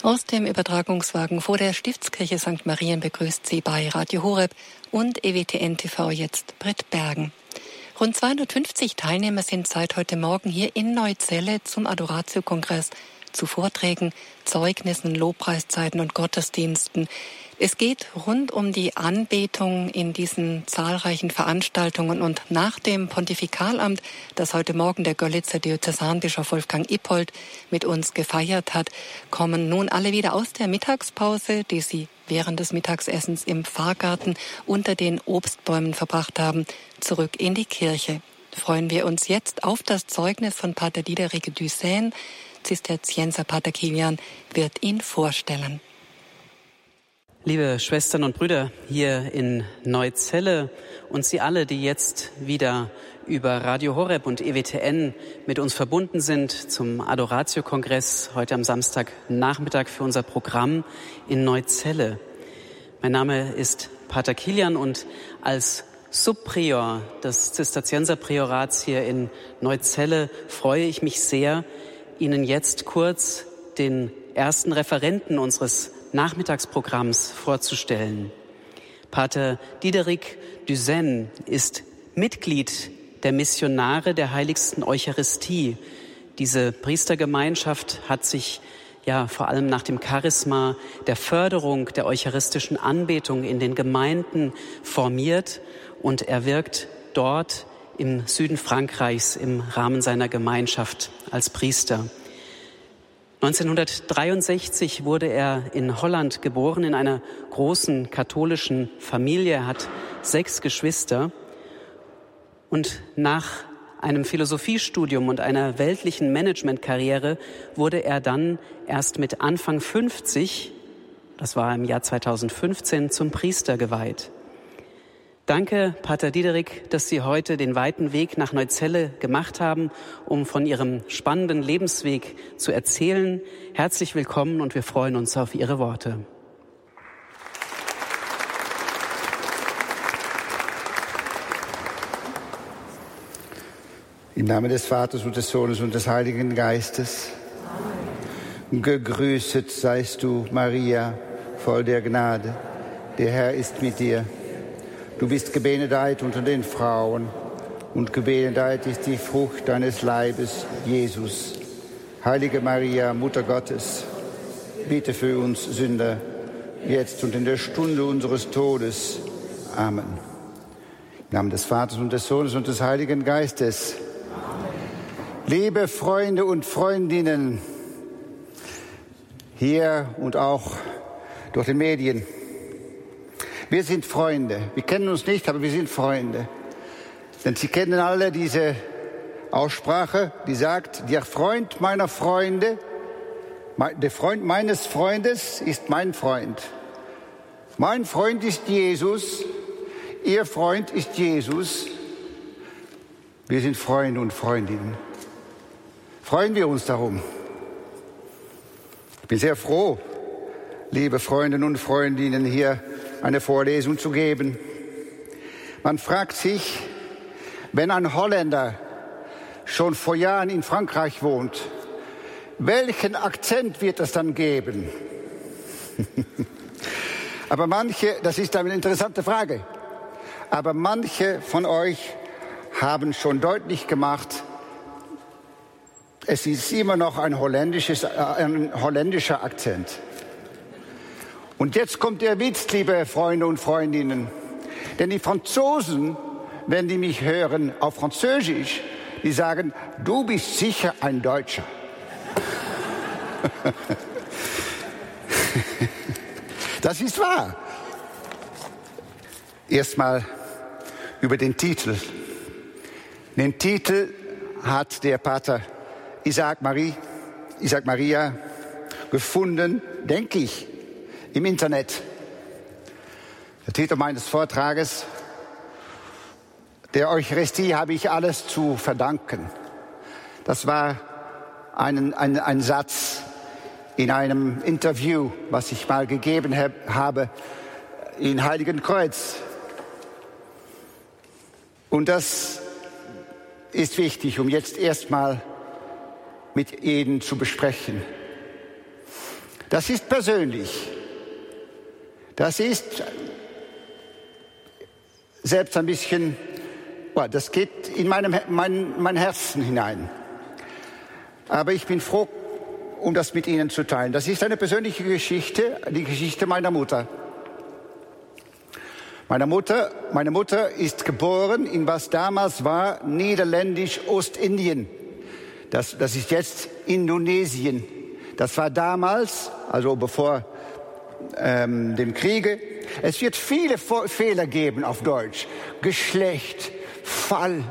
Aus dem Übertragungswagen vor der Stiftskirche St. Marien begrüßt Sie bei Radio Horeb und EWTN TV jetzt Britt Bergen. Rund 250 Teilnehmer sind seit heute Morgen hier in Neuzelle zum Adoratio-Kongress zu Vorträgen, Zeugnissen, Lobpreiszeiten und Gottesdiensten. Es geht rund um die Anbetung in diesen zahlreichen Veranstaltungen und nach dem Pontifikalamt, das heute Morgen der Görlitzer Diözesanbischof Wolfgang Ippold mit uns gefeiert hat, kommen nun alle wieder aus der Mittagspause, die sie während des Mittagsessens im Pfarrgarten unter den Obstbäumen verbracht haben, zurück in die Kirche. Freuen wir uns jetzt auf das Zeugnis von Pater Diederik Duchesne. Zisterzienser Pater Kilian wird ihn vorstellen. Liebe Schwestern und Brüder hier in Neuzelle und Sie alle, die jetzt wieder über Radio Horeb und EWTN mit uns verbunden sind zum Adoratio-Kongress heute am Samstagnachmittag für unser Programm in Neuzelle. Mein Name ist Pater Kilian und als Subprior des Zisterzienserpriorats hier in Neuzelle freue ich mich sehr, Ihnen jetzt kurz den ersten Referenten unseres Nachmittagsprogramms vorzustellen. Pater Diederik Duchesne ist Mitglied der Missionare der Heiligsten Eucharistie. Diese Priestergemeinschaft hat sich vor allem nach dem Charisma der Förderung der eucharistischen Anbetung in den Gemeinden formiert und er wirkt dort im Süden Frankreichs im Rahmen seiner Gemeinschaft als Priester. 1963 wurde er in Holland geboren, in einer großen katholischen Familie. Er hat 6 Geschwister. Und nach einem Philosophiestudium und einer weltlichen Managementkarriere wurde er dann erst mit Anfang 50, das war im Jahr 2015, zum Priester geweiht. Danke, Pater Diederik, dass Sie heute den weiten Weg nach Neuzelle gemacht haben, um von Ihrem spannenden Lebensweg zu erzählen. Herzlich willkommen und wir freuen uns auf Ihre Worte. Im Namen des Vaters und des Sohnes und des Heiligen Geistes. Amen. Gegrüßet seist du, Maria, voll der Gnade. Der Herr ist mit dir. Du bist gebenedeit unter den Frauen und gebenedeit ist die Frucht deines Leibes, Jesus. Heilige Maria, Mutter Gottes, bitte für uns Sünder, jetzt und in der Stunde unseres Todes. Amen. Im Namen des Vaters und des Sohnes und des Heiligen Geistes. Amen. Liebe Freunde und Freundinnen, hier und auch durch die Medien, wir sind Freunde. Wir kennen uns nicht, aber wir sind Freunde. Denn Sie kennen alle diese Aussprache, die sagt, der Freund meiner Freunde, der Freund meines Freundes ist mein Freund. Mein Freund ist Jesus, Ihr Freund ist Jesus. Wir sind Freunde und Freundinnen. Freuen wir uns darum. Ich bin sehr froh, liebe Freundinnen und Freundinnen, hier eine Vorlesung zu geben. Man fragt sich, wenn ein Holländer schon vor Jahren in Frankreich wohnt, welchen Akzent wird es dann geben? Aber das ist eine interessante Frage, aber manche von euch haben schon deutlich gemacht, es ist immer noch ein holländischer Akzent. Und jetzt kommt der Witz, liebe Freunde und Freundinnen. Denn die Franzosen, wenn die mich hören auf Französisch, die sagen, du bist sicher ein Deutscher. Das ist wahr. Erstmal über den Titel. Den Titel hat der Pater Isaac Maria gefunden, denke ich, im Internet. Der Titel meines Vortrages, der Eucharistie habe ich alles zu verdanken. Das war ein Satz in einem Interview, was ich mal gegeben habe in Heiligenkreuz. Und das ist wichtig, um jetzt erstmal mit Ihnen zu besprechen. Das ist persönlich. Das ist selbst ein bisschen, das geht in mein Herzen hinein. Aber ich bin froh, um das mit Ihnen zu teilen. Das ist eine persönliche Geschichte, die Geschichte meiner Mutter. Meine Mutter ist geboren in was damals war Niederländisch Ostindien. Das ist jetzt Indonesien. Das war damals, also bevor dem Kriege. Es wird viele Fehler geben auf Deutsch. Geschlecht, Fall.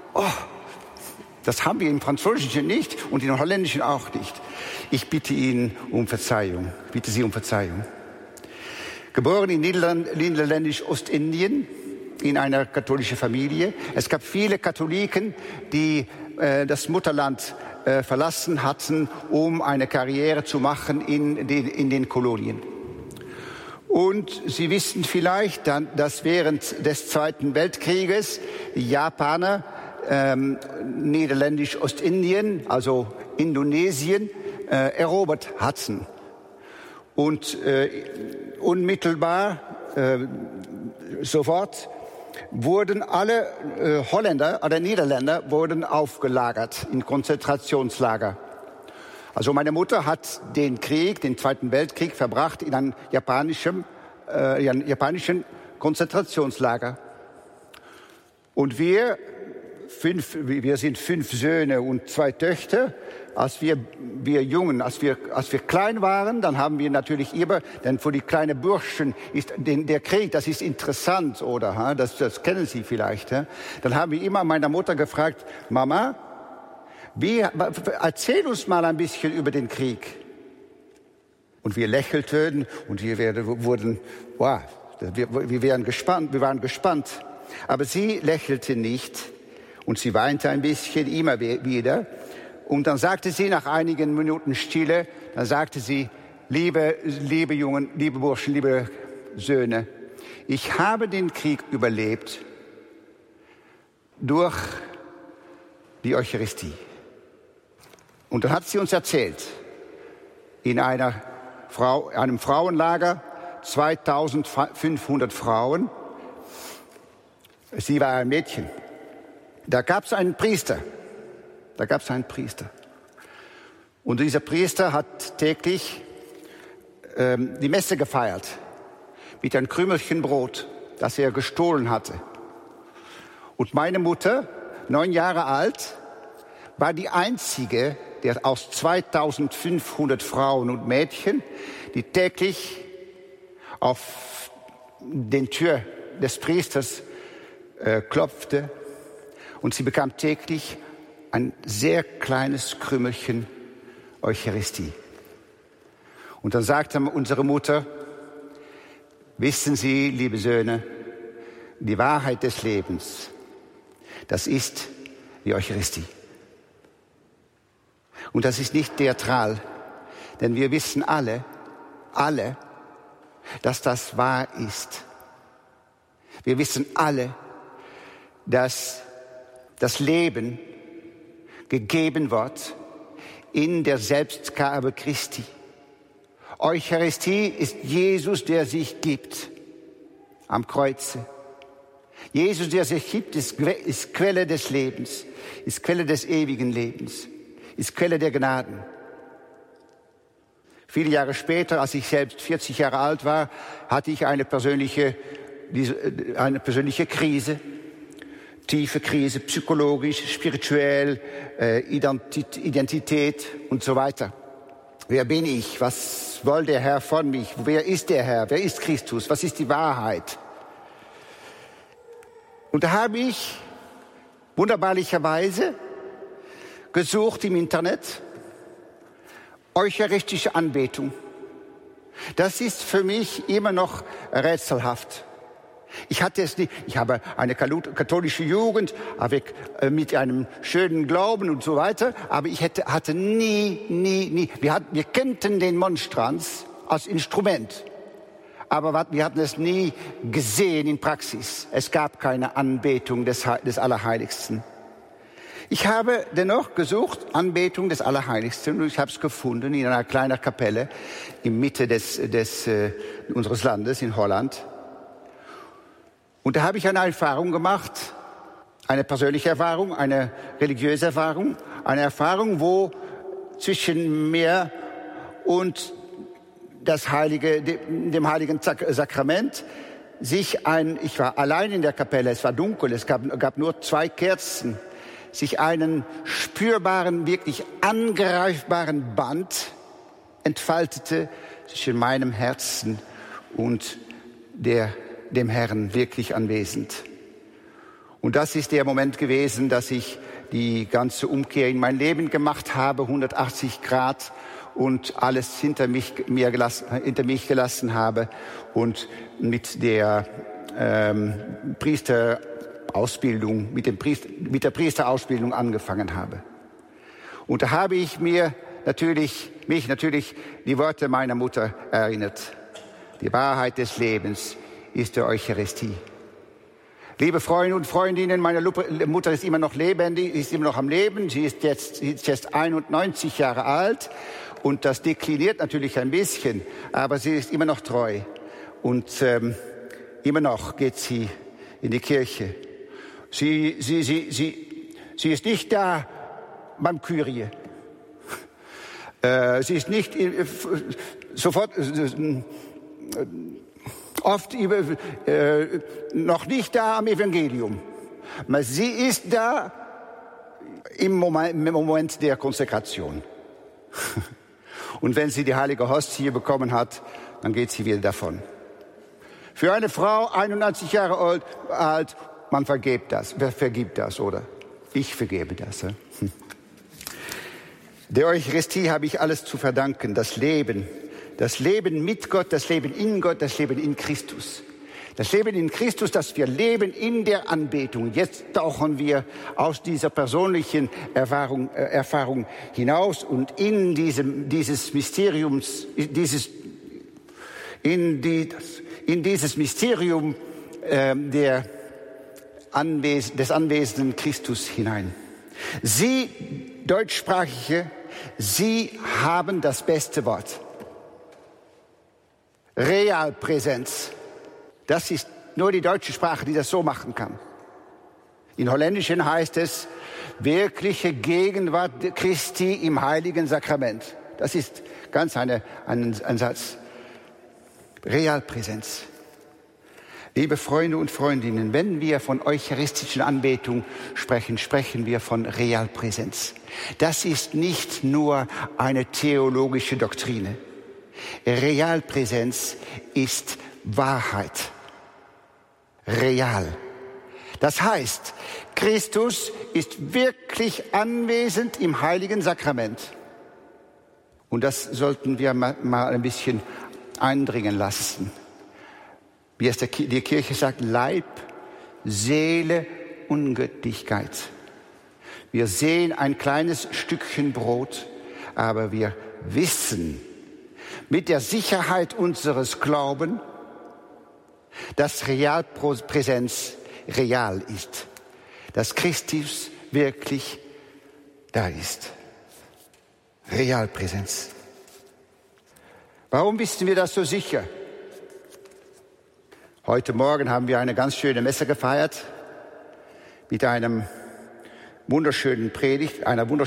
Das haben wir im Französischen nicht und im Holländischen auch nicht. Ich bitte Ihnen um Verzeihung. Bitte Sie um Verzeihung. Geboren in Niederländisch Ostindien in einer katholischen Familie. Es gab viele Katholiken, die das Mutterland verlassen hatten, um eine Karriere zu machen in den Kolonien. Und Sie wissen vielleicht, dass während des Zweiten Weltkrieges die Japaner Niederländisch Ostindien, also Indonesien, erobert hatten. Und unmittelbar sofort wurden alle Holländer oder Niederländer wurden aufgelagert in Konzentrationslager. Also meine Mutter hat den Zweiten Weltkrieg verbracht in einem japanischen Konzentrationslager. Und wir sind 5 Söhne und 2 Töchter. Als wir klein waren, dann haben wir natürlich immer, denn für die kleinen Burschen ist der Krieg, das ist interessant, oder? Das kennen Sie vielleicht. Dann haben wir immer meine Mutter gefragt, Mama, erzähl uns mal ein bisschen über den Krieg. Und wir lächelten und wir waren gespannt. Aber sie lächelte nicht und sie weinte ein bisschen, immer wieder. Und dann sagte sie nach einigen Minuten Stille, liebe Jungen, liebe Burschen, liebe Söhne, ich habe den Krieg überlebt durch die Eucharistie. Und dann hat sie uns erzählt, in einem Frauenlager, 2500 Frauen, sie war ein Mädchen, da gab es einen Priester. Und dieser Priester hat täglich die Messe gefeiert mit einem Krümelchen Brot, das er gestohlen hatte. Und meine Mutter, 9 Jahre alt, war die einzige, der aus 2500 Frauen und Mädchen, die täglich auf den Tür des Priesters klopfte. Und sie bekam täglich ein sehr kleines Krümelchen Eucharistie. Und dann sagte unsere Mutter, wissen Sie, liebe Söhne, die Wahrheit des Lebens, das ist die Eucharistie. Und das ist nicht theatral, denn wir wissen alle, dass das wahr ist. Wir wissen alle, dass das Leben gegeben wird in der Selbstgabe Christi. Eucharistie ist Jesus, der sich gibt am Kreuze. Jesus, der sich gibt, ist Quelle des Lebens, ist Quelle des ewigen Lebens, ist Quelle der Gnaden. Viele Jahre später, als ich selbst 40 Jahre alt war, hatte ich eine persönliche Krise, tiefe Krise, psychologisch, spirituell, Identität und so weiter. Wer bin ich? Was will der Herr von mich? Wer ist der Herr? Wer ist Christus? Was ist die Wahrheit? Und da habe ich wunderbarlicherweise gesucht im Internet eucharistische Anbetung. Das ist für mich immer noch rätselhaft. Ich hatte es nicht. Ich habe eine katholische Jugend mit einem schönen Glauben und so weiter, aber ich hatte nie. Wir kannten den Monstranz als Instrument, aber wir hatten es nie gesehen in Praxis. Es gab keine Anbetung des Allerheiligsten. Ich habe dennoch gesucht, Anbetung des Allerheiligsten, und ich habe es gefunden in einer kleinen Kapelle in Mitte unseres Landes in Holland. Und da habe ich eine Erfahrung gemacht, eine persönliche Erfahrung, eine religiöse Erfahrung, eine Erfahrung, wo zwischen mir und dem Heiligen Sakrament ich war allein in der Kapelle, es war dunkel, es gab nur 2 Kerzen, sich einen spürbaren, wirklich angreifbaren Band entfaltete zwischen meinem Herzen und dem Herrn wirklich anwesend. Und das ist der Moment gewesen, dass ich die ganze Umkehr in mein Leben gemacht habe, 180 Grad, und alles hinter mich gelassen habe und mit der Priesterausbildung angefangen habe. Und da habe ich mich natürlich die Worte meiner Mutter erinnert. Die Wahrheit des Lebens ist die Eucharistie. Liebe Freunde und Freundinnen, meine Mutter ist immer noch lebendig, ist immer noch am Leben. Sie ist jetzt 91 Jahre alt und das dekliniert natürlich ein bisschen, aber sie ist immer noch treu und immer noch geht sie in die Kirche. Sie ist nicht da beim Kyrie. Sie ist nicht sofort oft noch nicht da am Evangelium. Aber sie ist da im Moment der Konsekration. Und wenn sie die heilige Hostie bekommen hat, dann geht sie wieder davon. Für eine Frau, 91 Jahre alt, man vergibt das. Wer vergibt das, oder? Ich vergebe das. Der Eucharistie habe ich alles zu verdanken, das Leben mit Gott, das Leben in Gott, das Leben in Christus. Das Leben in Christus, das wir leben in der Anbetung. Jetzt tauchen wir aus dieser persönlichen Erfahrung hinaus und in dieses Mysterium des anwesenden Christus hinein. Sie, Deutschsprachige, Sie haben das beste Wort. Realpräsenz. Das ist nur die deutsche Sprache, die das so machen kann. In Holländischen heißt es wirkliche Gegenwart Christi im Heiligen Sakrament. Das ist ganz ein Satz. Realpräsenz. Liebe Freunde und Freundinnen, wenn wir von eucharistischen Anbetung sprechen, sprechen wir von Realpräsenz. Das ist nicht nur eine theologische Doktrine. Realpräsenz ist Wahrheit. Real. Das heißt, Christus ist wirklich anwesend im Heiligen Sakrament. Und das sollten wir mal ein bisschen eindringen lassen. Wie es die Kirche sagt, Leib, Seele und Göttlichkeit. Wir sehen ein kleines Stückchen Brot, aber wir wissen mit der Sicherheit unseres Glaubens, dass Realpräsenz real ist, dass Christus wirklich da ist. Realpräsenz. Warum wissen wir das so sicher? Heute Morgen haben wir eine ganz schöne Messe gefeiert mit einer wunderschönen Predigt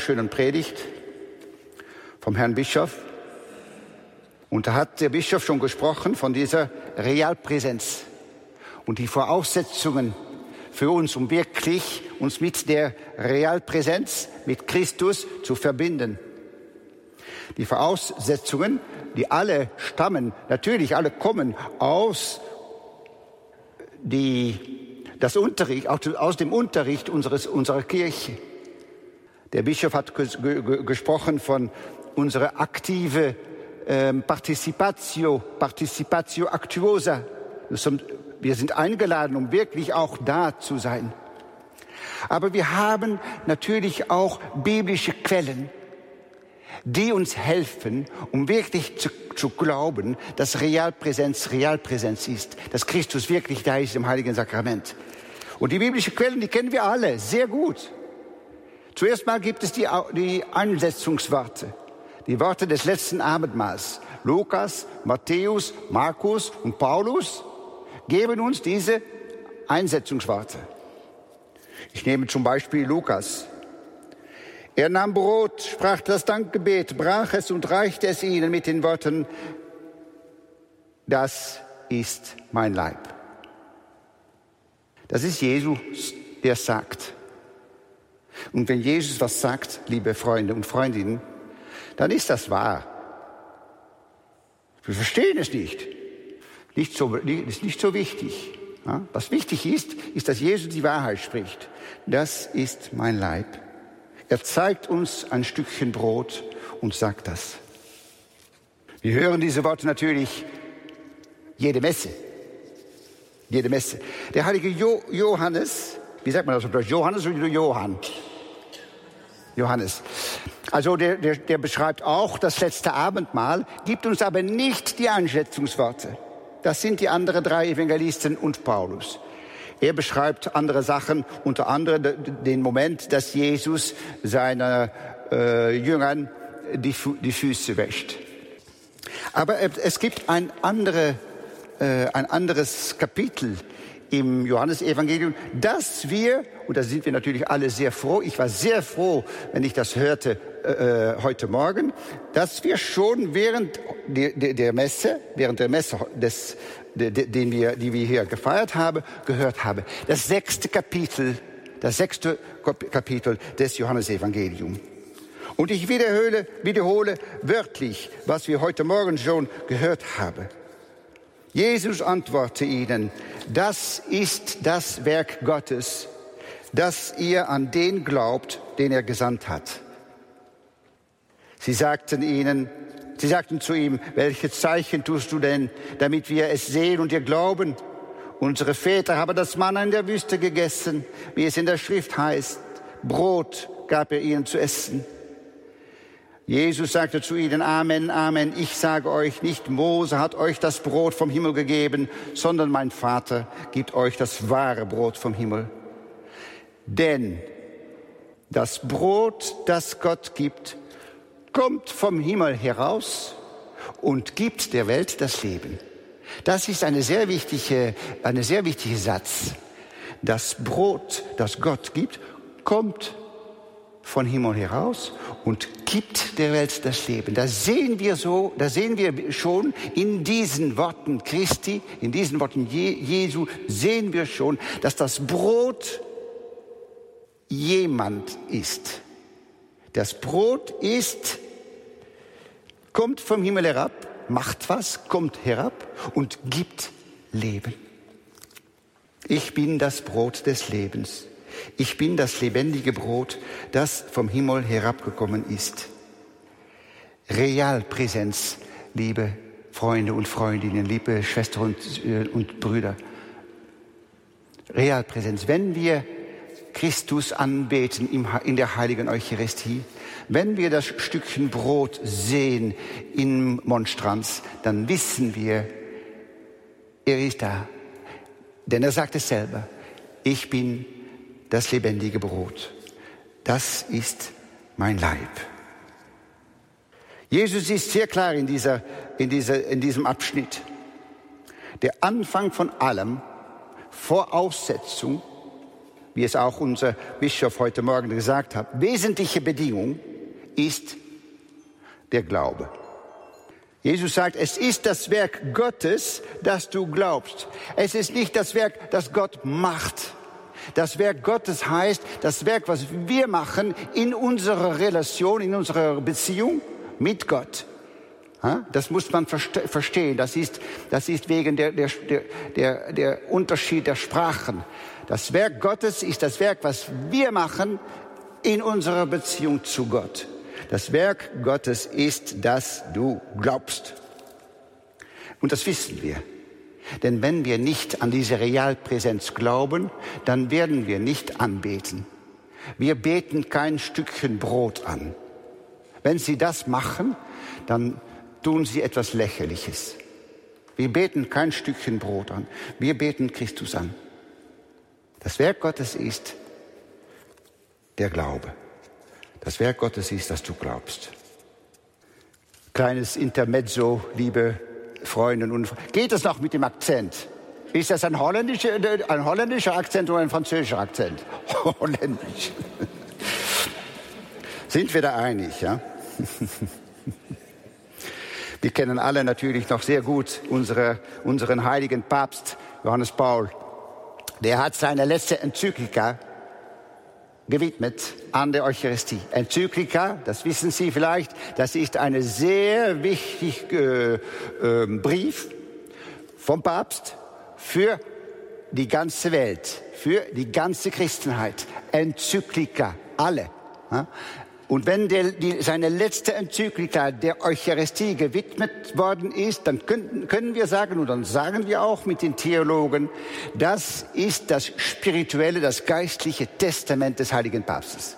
vom Herrn Bischof. Und da hat der Bischof schon gesprochen von dieser Realpräsenz und die Voraussetzungen für uns, um wirklich uns mit der Realpräsenz, mit Christus zu verbinden. Die Voraussetzungen, die alle stammen, natürlich alle kommen aus dem Unterricht unserer Kirche. Der Bischof hat gesprochen von unserer aktive Participatio actuosa. Wir sind eingeladen, um wirklich auch da zu sein. Aber wir haben natürlich auch biblische Quellen, die uns helfen, um wirklich zu glauben, dass Realpräsenz ist, dass Christus wirklich da ist im Heiligen Sakrament. Und die biblischen Quellen, die kennen wir alle sehr gut. Zuerst mal gibt es die Einsetzungsworte, die Worte des letzten Abendmahls. Lukas, Matthäus, Markus und Paulus geben uns diese Einsetzungsworte. Ich nehme zum Beispiel Lukas. Er nahm Brot, sprach das Dankgebet, brach es und reichte es ihnen mit den Worten: Das ist mein Leib. Das ist Jesus, der sagt. Und wenn Jesus was sagt, liebe Freunde und Freundinnen, dann ist das wahr. Wir verstehen es nicht. Ist nicht so wichtig. Ja? Was wichtig ist, dass Jesus die Wahrheit spricht. Das ist mein Leib. Er zeigt uns ein Stückchen Brot und sagt das. Wir hören diese Worte natürlich jede Messe. Jede Messe. Der heilige Johannes, wie sagt man das auf Deutsch? Johannes oder Johann? Johannes. Also der beschreibt auch das letzte Abendmahl, gibt uns aber nicht die Einschätzungsworte. Das sind die anderen 3 Evangelisten und Paulus. Er beschreibt andere Sachen, unter anderem den Moment, dass Jesus seinen Jüngern die Füße wäscht. Aber es gibt ein anderes Kapitel im Johannesevangelium, dass wir, und da sind wir natürlich alle sehr froh, ich war sehr froh, wenn ich das hörte heute Morgen, dass wir schon während der Messe, die wir hier gefeiert haben, gehört haben, das 6. Kapitel des Johannesevangeliums. Und ich wiederhole wörtlich, was wir heute Morgen schon gehört haben. Jesus antwortete ihnen: Das ist das Werk Gottes, dass ihr an den glaubt, den er gesandt hat. Sie sagten zu ihm: Welche Zeichen tust du denn, damit wir es sehen und dir glauben? Unsere Väter haben das Manna in der Wüste gegessen, wie es in der Schrift heißt. Brot gab er ihnen zu essen. Jesus sagte zu ihnen: Amen, Amen, ich sage euch, nicht Mose hat euch das Brot vom Himmel gegeben, sondern mein Vater gibt euch das wahre Brot vom Himmel. Denn das Brot, das Gott gibt, kommt vom Himmel heraus und gibt der Welt das Leben. Das ist eine sehr wichtige Satz. Das Brot, das Gott gibt, kommt von Himmel heraus und gibt der Welt das Leben. Das sehen wir schon in diesen Worten Christi, in diesen Worten Jesu, sehen wir schon, dass das Brot jemand ist. Das Brot kommt vom Himmel herab, macht was, kommt herab und gibt Leben. Ich bin das Brot des Lebens. Ich bin das lebendige Brot, das vom Himmel herabgekommen ist. Realpräsenz, liebe Freunde und Freundinnen, liebe Schwestern und Brüder. Realpräsenz. Wenn wir Christus anbeten in der heiligen Eucharistie, wenn wir das Stückchen Brot sehen in Monstranz, dann wissen wir, er ist da. Denn er sagt es selber: Ich bin das lebendige Brot. Das ist mein Leib. Jesus ist sehr klar in diesem Abschnitt. Der Anfang von allem, Voraussetzung, wie es auch unser Bischof heute Morgen gesagt hat, wesentliche Bedingung ist der Glaube. Jesus sagt, es ist das Werk Gottes, das du glaubst. Es ist nicht das Werk, das Gott macht. Das Werk Gottes heißt, das Werk, was wir machen in unserer Relation, in unserer Beziehung mit Gott. Das muss man verstehen. Das ist wegen der Unterschied der Sprachen. Das Werk Gottes ist das Werk, was wir machen in unserer Beziehung zu Gott. Das Werk Gottes ist, dass du glaubst. Und das wissen wir. Denn wenn wir nicht an diese Realpräsenz glauben, dann werden wir nicht anbeten. Wir beten kein Stückchen Brot an. Wenn Sie das machen, dann tun Sie etwas Lächerliches. Wir beten kein Stückchen Brot an. Wir beten Christus an. Das Werk Gottes ist der Glaube. das Werk Gottes ist, das du glaubst. Kleines Intermezzo, liebe Freundinnen und Freunde. Geht es noch mit dem Akzent? Ist das ein holländischer Akzent oder ein französischer Akzent? Holländisch. Sind wir da einig, ja? Wir kennen alle natürlich noch sehr gut unseren heiligen Papst Johannes Paul. Der hat seine letzte Enzyklika gewidmet an der Eucharistie. Enzyklika, das wissen Sie vielleicht, das ist ein sehr wichtiger Brief vom Papst für die ganze Welt, für die ganze Christenheit. Enzyklika, alle. Und wenn seine letzte Enzyklika der Eucharistie gewidmet worden ist, dann können wir sagen, und dann sagen wir auch mit den Theologen, das ist das spirituelle, das geistliche Testament des heiligen Papstes.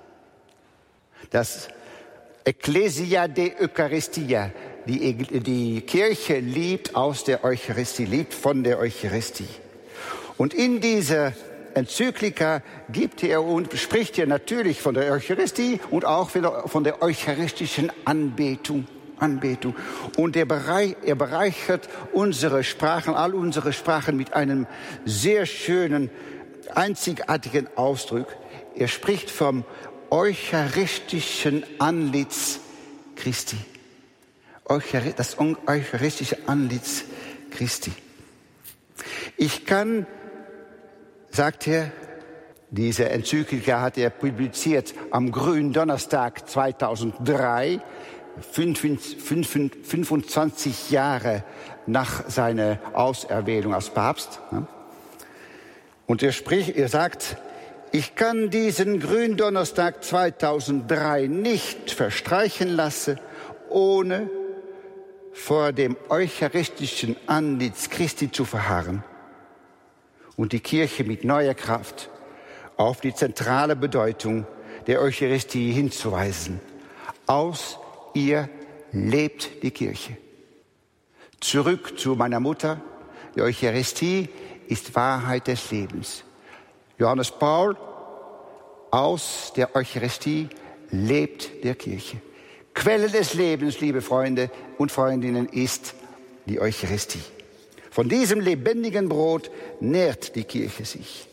Das Ecclesia de Eucharistia, die Kirche lebt aus der Eucharistie, lebt von der Eucharistie. Und in dieser Enzyklika spricht er natürlich von der Eucharistie und auch von der eucharistischen Anbetung. Und er bereichert unsere Sprachen, all unsere Sprachen mit einem sehr schönen, einzigartigen Ausdruck. Er spricht vom eucharistischen Antlitz Christi. Das eucharistische Antlitz Christi. Ich kann, sagt er, diese Enzyklika hat er publiziert am Gründonnerstag 2003, 25 Jahre nach seiner Auserwählung als Papst. Und er sagt, ich kann diesen Gründonnerstag 2003 nicht verstreichen lassen, ohne vor dem eucharistischen Antlitz Christi zu verharren und die Kirche mit neuer Kraft auf die zentrale Bedeutung der Eucharistie hinzuweisen. Aus ihr lebt die Kirche. Zurück zu meiner Mutter. Die Eucharistie ist Wahrheit des Lebens. Johannes Paul, aus der Eucharistie lebt der Kirche. Quelle des Lebens, liebe Freunde und Freundinnen, ist die Eucharistie. Von diesem lebendigen Brot nährt die Kirche sich.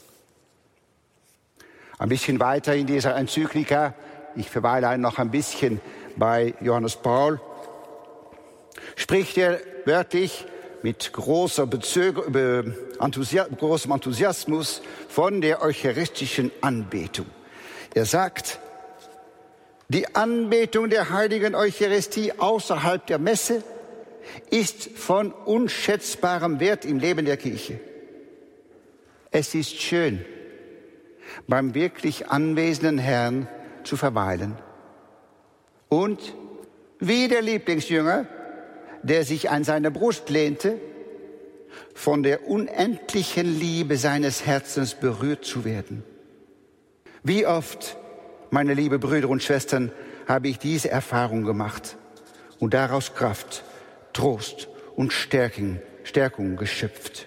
Ein bisschen weiter in dieser Enzyklika, ich verweile noch ein bisschen bei Johannes Paul, spricht er wörtlich mit großem Enthusiasmus von der eucharistischen Anbetung. Er sagt, die Anbetung der heiligen Eucharistie außerhalb der Messe ist von unschätzbarem Wert im Leben der Kirche. Es ist schön, beim wirklich anwesenden Herrn zu verweilen. Und wie der Lieblingsjünger, der sich an seine Brust lehnte, von der unendlichen Liebe seines Herzens berührt zu werden. Wie oft, meine lieben Brüder und Schwestern, habe ich diese Erfahrung gemacht und daraus Kraft, Trost und Stärkung geschöpft.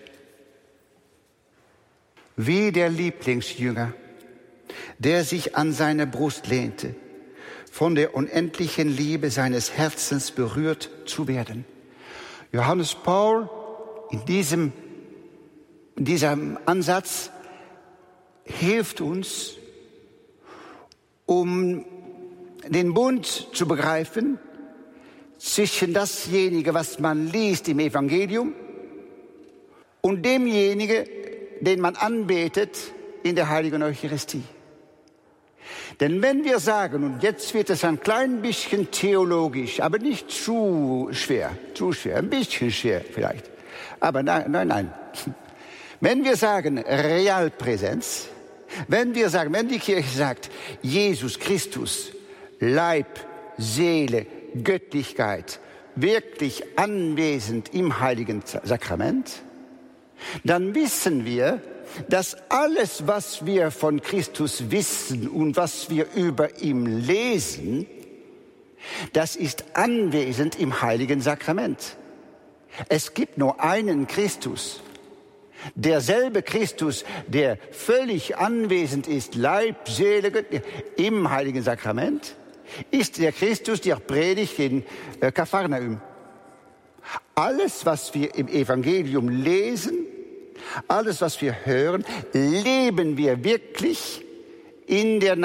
Wie der Lieblingsjünger, der sich an seine Brust lehnte, von der unendlichen Liebe seines Herzens berührt zu werden. Johannes Paul in diesem Ansatz hilft uns, um den Bund zu begreifen zwischen dasjenige, was man liest im Evangelium, und demjenigen, den man anbetet in der heiligen Eucharistie. Denn wenn wir sagen, und jetzt wird es ein klein bisschen theologisch, aber nicht zu schwer, ein bisschen schwer vielleicht, aber nein. Wenn wir sagen Realpräsenz, wenn die Kirche sagt, Jesus Christus, Leib, Seele, Göttlichkeit, wirklich anwesend im heiligen Sakrament, dann wissen wir, dass alles, was wir von Christus wissen und was wir über ihn lesen, das ist anwesend im heiligen Sakrament. Es gibt nur einen Christus. Derselbe Christus, der völlig anwesend ist, Leib, Seele, Göttlich, im Heiligen Sakrament, ist der Christus, der predigt in Kapharnaum. Alles, was wir im Evangelium lesen, alles, was wir hören, leben wir wirklich in der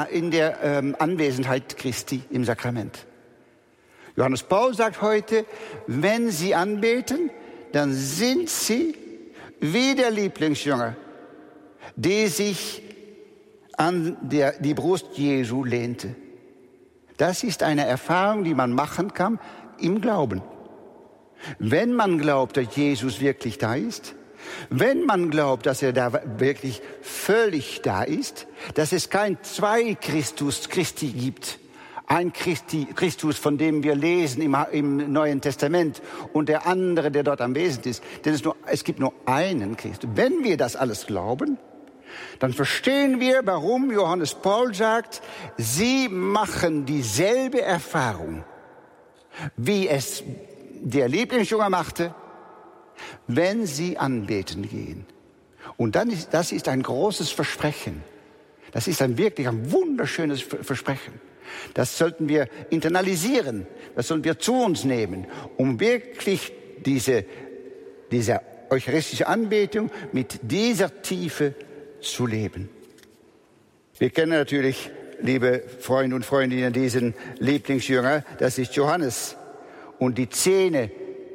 Anwesenheit Christi im Sakrament. Johannes Paul sagt heute, wenn Sie anbeten, dann sind Sie wie der Lieblingsjünger, der sich an die Brust Jesu lehnte. Das ist eine Erfahrung, die man machen kann im Glauben. Wenn man glaubt, dass Jesus wirklich da ist, wenn man glaubt, dass er da wirklich völlig da ist, dass es kein Christi gibt, ein Christus, von dem wir lesen im Neuen Testament und der andere, der dort anwesend ist, denn es gibt nur einen Christus. Wenn wir das alles glauben, dann verstehen wir, warum Johannes Paul sagt, sie machen dieselbe Erfahrung, wie es der Lieblingsjünger machte, wenn sie anbeten gehen. Und das ist ein großes Versprechen. Das ist wirklich ein wunderschönes Versprechen. Das sollten wir internalisieren, das sollten wir zu uns nehmen, um wirklich diese eucharistische Anbetung mit dieser Tiefe zu leben. Wir kennen natürlich, liebe Freunde und Freundinnen, diesen Lieblingsjünger, das ist Johannes. Und die Szene,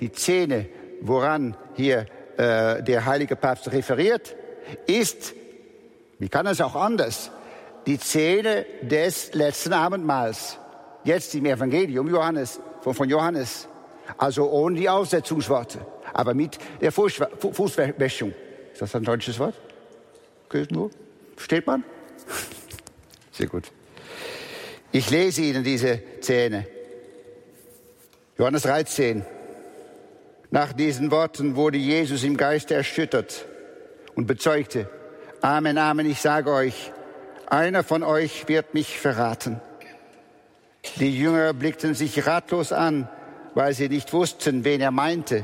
woran hier der heilige Papst referiert, ist, wie kann es auch anders, die Szene des letzten Abendmahls. Jetzt im Evangelium von Johannes. Also ohne die Aussetzungsworte, aber mit der Fußwäschung. Ist das ein deutsches Wort? Versteht man? Sehr gut. Ich lese Ihnen diese Szene. Johannes 13. Nach diesen Worten wurde Jesus im Geiste erschüttert und bezeugte, Amen, Amen, ich sage euch, einer von euch wird mich verraten. Die Jünger blickten sich ratlos an, weil sie nicht wussten, wen er meinte.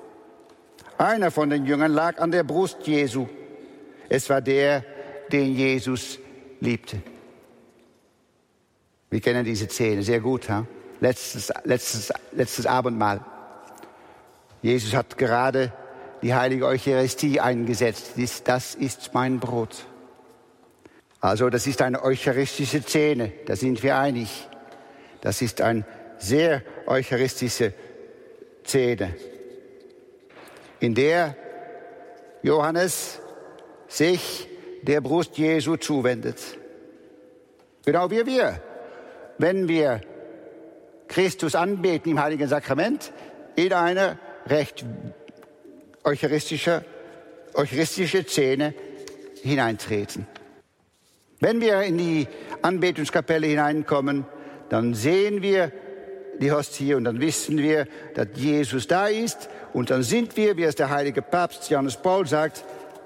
Einer von den Jüngern lag an der Brust Jesu. Es war der, den Jesus liebte. Wir kennen diese Szene sehr gut. Huh? Letztes Abendmahl. Jesus hat gerade die heilige Eucharistie eingesetzt. Das ist mein Brot. Also das ist eine eucharistische Szene, da sind wir einig. Das ist eine sehr eucharistische Szene, in der Johannes sich der Brust Jesu zuwendet. Genau wie wir, wenn wir Christus anbeten im Heiligen Sakrament, in eine recht eucharistische Szene hineintreten. Wenn wir in die Anbetungskapelle hineinkommen, dann sehen wir die Hostie und dann wissen wir, dass Jesus da ist. Und dann sind wir, wie es der heilige Papst Johannes Paul sagt,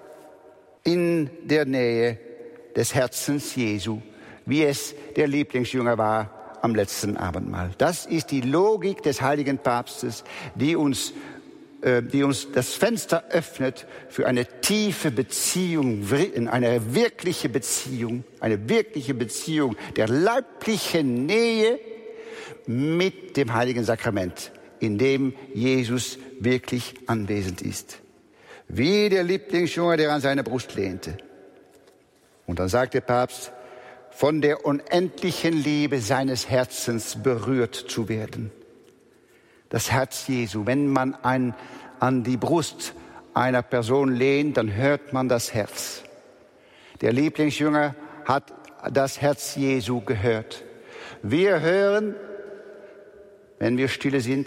in der Nähe des Herzens Jesu, wie es der Lieblingsjünger war am letzten Abendmahl. Das ist die Logik des heiligen Papstes, die uns das Fenster öffnet für eine tiefe Beziehung, eine wirkliche Beziehung der leiblichen Nähe mit dem Heiligen Sakrament, in dem Jesus wirklich anwesend ist. Wie der Lieblingsjünger, der an seine Brust lehnte. Und dann sagt der Papst, von der unendlichen Liebe seines Herzens berührt zu werden. Das Herz Jesu. Wenn man an die Brust einer Person lehnt, dann hört man das Herz. Der Lieblingsjünger hat das Herz Jesu gehört. Wir hören, wenn wir stille sind,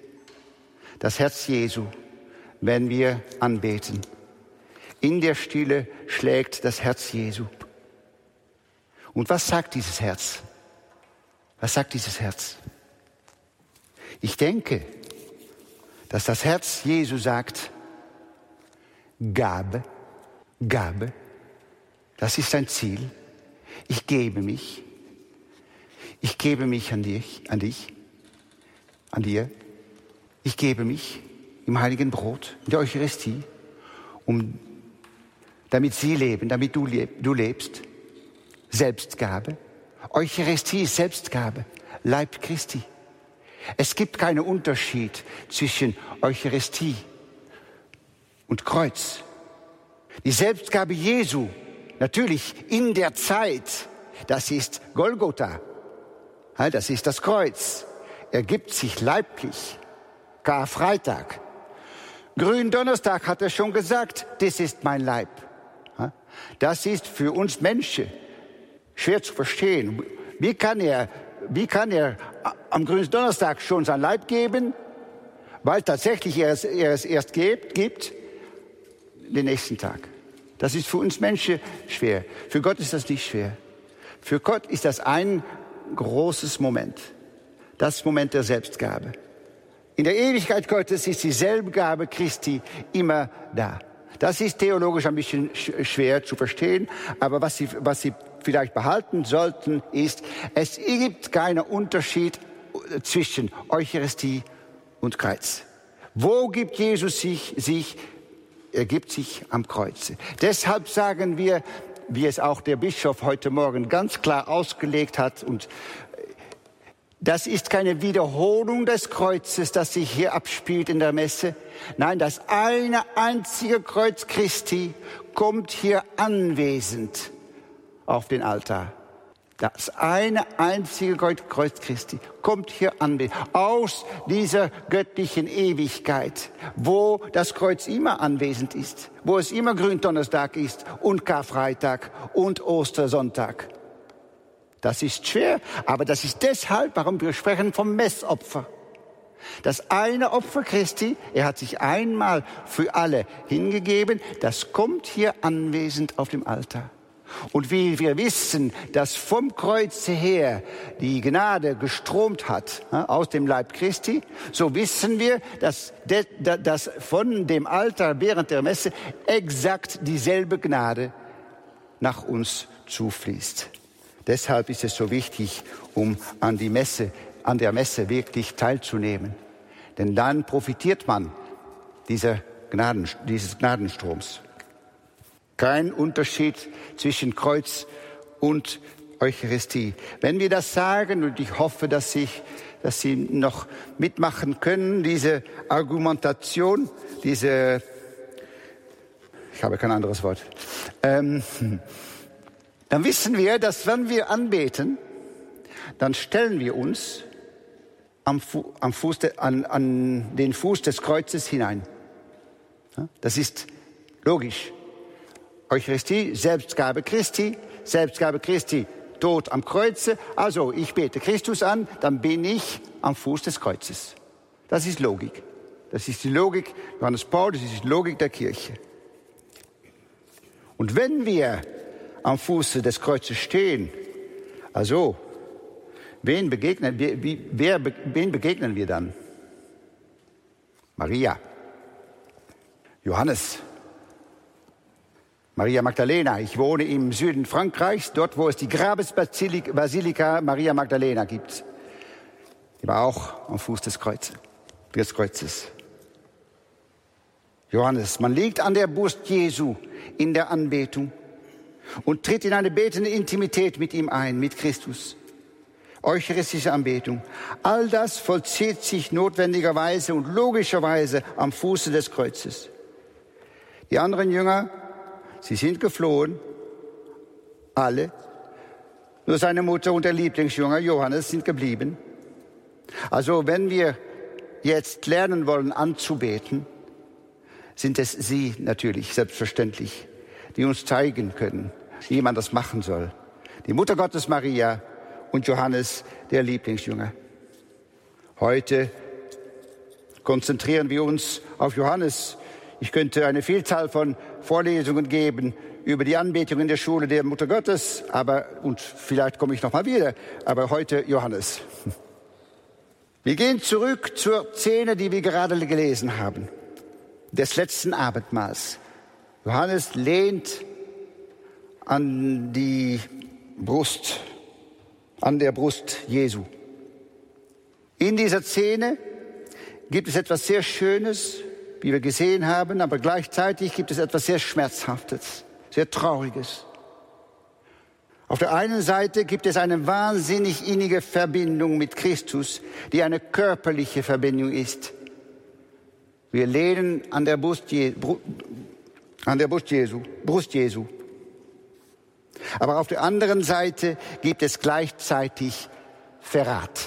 das Herz Jesu, wenn wir anbeten. In der Stille schlägt das Herz Jesu. Und was sagt dieses Herz? Was sagt dieses Herz? Ich denke, dass das Herz Jesu sagt, Gabe, das ist ein Ziel. Ich gebe mich an dir. Ich gebe mich im heiligen Brot, in der Eucharistie. damit sie leben, damit du lebst. Selbstgabe. Eucharistie ist Selbstgabe. Leib Christi. Es gibt keinen Unterschied zwischen Eucharistie und Kreuz. Die Selbstgabe Jesu, natürlich in der Zeit, das ist Golgotha. Das ist das Kreuz. Er gibt sich leiblich. Karfreitag. Gründonnerstag hat er schon gesagt, das ist mein Leib. Das ist für uns Menschen schwer zu verstehen. Wie kann er am Gründonnerstag schon sein Leib geben, weil tatsächlich er es erst gibt, den nächsten Tag. Das ist für uns Menschen schwer. Für Gott ist das nicht schwer. Für Gott ist das ein großes Moment. Das Moment der Selbstgabe. In der Ewigkeit Gottes ist dieselbe Gabe Christi immer da. Das ist theologisch ein bisschen schwer zu verstehen, aber was Sie vielleicht behalten sollten, ist, es gibt keinen Unterschied zwischen Eucharistie und Kreuz. Wo gibt Jesus sich? Er gibt sich am Kreuze. Deshalb sagen wir, wie es auch der Bischof heute Morgen ganz klar ausgelegt hat, und das ist keine Wiederholung des Kreuzes, das sich hier abspielt in der Messe. Nein, das eine einzige Kreuz Christi kommt hier anwesend auf den Altar. Das eine einzige Kreuz Christi kommt hier anwesend aus dieser göttlichen Ewigkeit, wo das Kreuz immer anwesend ist, wo es immer Gründonnerstag ist und Karfreitag und Ostersonntag. Das ist schwer, aber das ist deshalb, warum wir sprechen vom Messopfer. Das eine Opfer Christi, er hat sich einmal für alle hingegeben, das kommt hier anwesend auf dem Altar. Und wie wir wissen, dass vom Kreuze her die Gnade gestromt hat aus dem Leib Christi, so wissen wir, dass von dem Altar während der Messe exakt dieselbe Gnade nach uns zufließt. Deshalb ist es so wichtig, um an der Messe wirklich teilzunehmen. Denn dann profitiert man dieses Gnadenstroms. Kein Unterschied zwischen Kreuz und Eucharistie. Wenn wir das sagen, und ich hoffe, dass Sie noch mitmachen können, diese Argumentation, ich habe kein anderes Wort, dann wissen wir, dass wenn wir anbeten, dann stellen wir uns an den Fuß des Kreuzes hinein. Das ist logisch. Eucharistie, Selbstgabe Christi, Tod am Kreuze. Also ich bete Christus an, dann bin ich am Fuß des Kreuzes. Das ist Logik. Das ist die Logik Johannes Paul, das ist die Logik der Kirche. Und wenn wir am Fuße des Kreuzes stehen, also wen begegnen wir dann? Maria, Johannes, Maria Magdalena. Ich wohne im Süden Frankreichs, dort wo es die Grabesbasilika Maria Magdalena gibt. Die war auch am Fuß des Kreuzes. Johannes, man liegt an der Brust Jesu in der Anbetung und tritt in eine betende Intimität mit ihm ein, mit Christus. Eucharistische Anbetung. All das vollzieht sich notwendigerweise und logischerweise am Fuße des Kreuzes. Die anderen Jünger, sie sind geflohen, alle. Nur seine Mutter und der Lieblingsjünger Johannes sind geblieben. Also wenn wir jetzt lernen wollen anzubeten, sind es sie natürlich, selbstverständlich, die uns zeigen können, wie man das machen soll. Die Mutter Gottes Maria und Johannes, der Lieblingsjünger. Heute konzentrieren wir uns auf Johannes. Ich könnte eine Vielzahl von Vorlesungen geben über die Anbetung in der Schule der Mutter Gottes, und vielleicht komme ich noch mal wieder, aber heute Johannes. Wir gehen zurück zur Szene, die wir gerade gelesen haben, des letzten Abendmahls. Johannes lehnt an der Brust Jesu. In dieser Szene gibt es etwas sehr Schönes, wie wir gesehen haben, aber gleichzeitig gibt es etwas sehr Schmerzhaftes, sehr Trauriges. Auf der einen Seite gibt es eine wahnsinnig innige Verbindung mit Christus, die eine körperliche Verbindung ist. Wir lehnen an der Brust Jesu. Aber auf der anderen Seite gibt es gleichzeitig Verrat.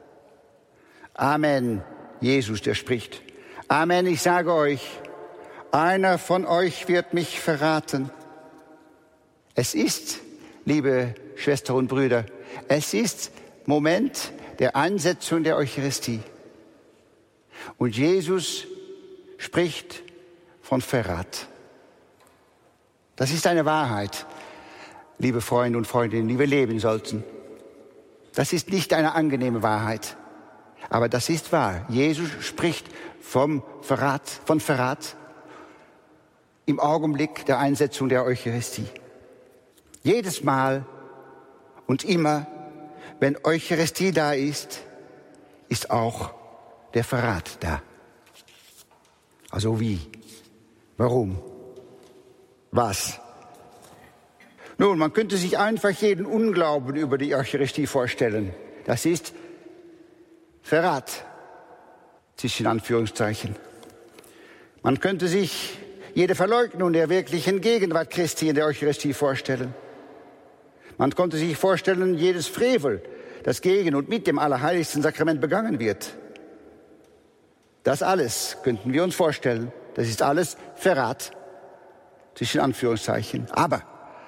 Amen, Jesus, der spricht. Amen, ich sage euch, einer von euch wird mich verraten. Es ist, liebe Schwestern und Brüder, es ist Moment der Einsetzung der Eucharistie. Und Jesus spricht von Verrat. Das ist eine Wahrheit, liebe Freunde und Freundinnen, die wir leben sollten. Das ist nicht eine angenehme Wahrheit, aber das ist wahr. Jesus spricht von Verrat im Augenblick der Einsetzung der Eucharistie. Jedes Mal und immer, wenn Eucharistie da ist, ist auch der Verrat da. Also wie? Warum? Was? Nun, man könnte sich einfach jeden Unglauben über die Eucharistie vorstellen. Das ist Verrat, zwischen Anführungszeichen. Man könnte sich jede Verleugnung der wirklichen Gegenwart Christi in der Eucharistie vorstellen. Man konnte sich vorstellen, jedes Frevel, das gegen und mit dem Allerheiligsten Sakrament begangen wird. Das alles könnten wir uns vorstellen. Das ist alles Verrat, zwischen Anführungszeichen. Aber,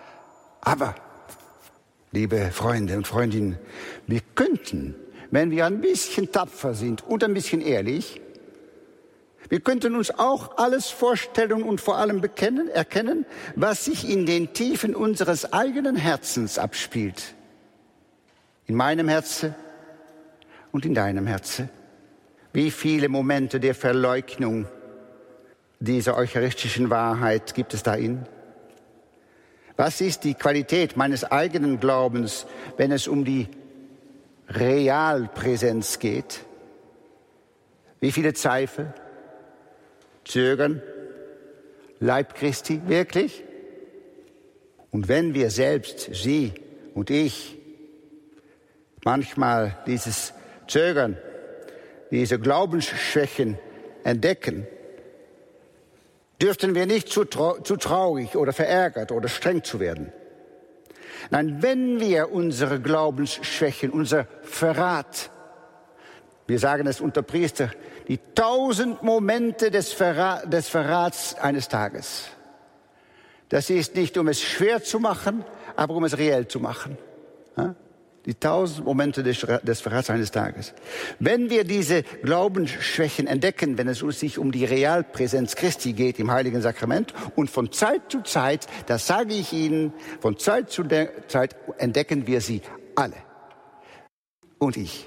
liebe Freunde und Freundinnen, wir könnten, wenn wir ein bisschen tapfer sind und ein bisschen ehrlich, wir könnten uns auch alles vorstellen und vor allem erkennen, was sich in den Tiefen unseres eigenen Herzens abspielt. In meinem Herzen und in deinem Herzen. Wie viele Momente der Verleugnung dieser eucharistischen Wahrheit gibt es darin? Was ist die Qualität meines eigenen Glaubens, wenn es um die Realpräsenz geht? Wie viele Zweifel, Zögern, Leib Christi, wirklich? Und wenn wir selbst, Sie und ich, manchmal dieses Zögern, diese Glaubensschwächen entdecken, dürften wir nicht zu traurig oder verärgert oder streng zu werden. Nein, wenn wir unsere Glaubensschwächen, unser Verrat, wir sagen es unter Priester, die 1000 Momente des Verrats eines Tages. Das ist nicht, um es schwer zu machen, aber um es reell zu machen. Die 1000 Momente des Verrats eines Tages. Wenn wir diese Glaubensschwächen entdecken, wenn es sich um die Realpräsenz Christi geht im Heiligen Sakrament und von Zeit zu Zeit, das sage ich Ihnen, von Zeit zu Zeit entdecken wir sie alle. Und ich.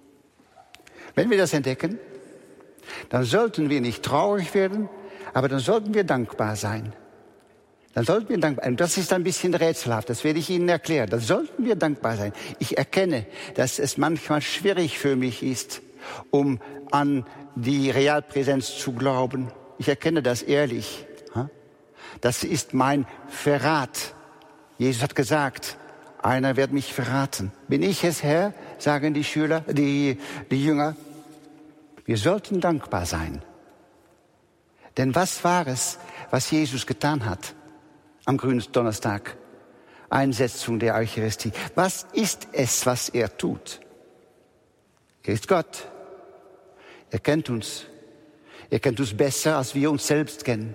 Wenn wir das entdecken, dann sollten wir nicht traurig werden, aber dann sollten wir dankbar sein. Dann sollten wir dankbar sein. Und das ist ein bisschen rätselhaft, das werde ich Ihnen erklären. Dann sollten wir dankbar sein. Ich erkenne, dass es manchmal schwierig für mich ist, um an die Realpräsenz zu glauben. Ich erkenne das ehrlich. Das ist mein Verrat. Jesus hat gesagt, einer wird mich verraten. Bin ich es, Herr? Sagen die Schüler, die Jünger. Wir sollten dankbar sein. Denn was war es, was Jesus getan hat? Am Gründonnerstag, Einsetzung der Eucharistie. Was ist es, was er tut? Er ist Gott. Er kennt uns. Er kennt uns besser, als wir uns selbst kennen.